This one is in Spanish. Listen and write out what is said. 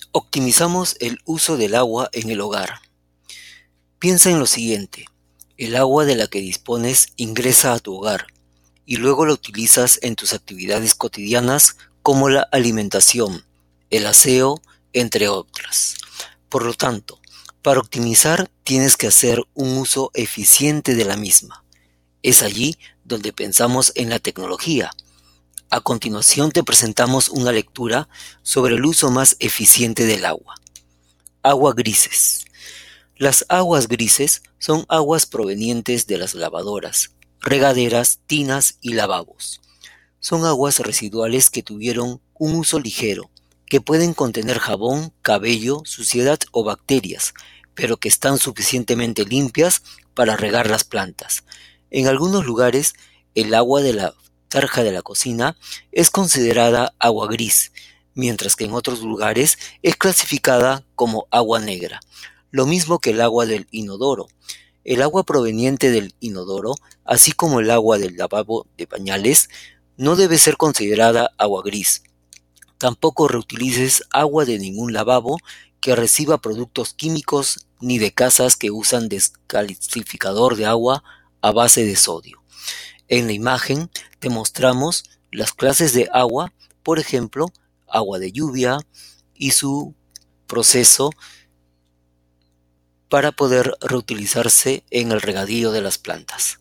Optimizamos el uso del agua en el hogar. Piensa en lo siguiente: el agua de la que dispones ingresa a tu hogar y luego la utilizas en tus actividades cotidianas como la alimentación, el aseo, entre otras. Por lo tanto, para optimizar tienes que hacer un uso eficiente de la misma. Es allí donde pensamos en la tecnología. A continuación te presentamos una lectura sobre el uso más eficiente del agua. Agua grises. Las aguas grises son aguas provenientes de las lavadoras, regaderas, tinas y lavabos. Son aguas residuales que tuvieron un uso ligero, que pueden contener jabón, cabello, suciedad o bacterias, pero que están suficientemente limpias para regar las plantas. En algunos lugares, el agua de la tarja de la cocina es considerada agua gris, mientras que en otros lugares es clasificada como agua negra. Lo mismo que el agua del inodoro. El agua proveniente del inodoro, así como el agua del lavabo de pañales, no debe ser considerada agua gris. Tampoco reutilices agua de ningún lavabo que reciba productos químicos ni de casas que usan descalcificador de agua a base de sodio. En la imagen te mostramos las clases de agua, por ejemplo, agua de lluvia y su proceso para poder reutilizarse en el regadío de las plantas.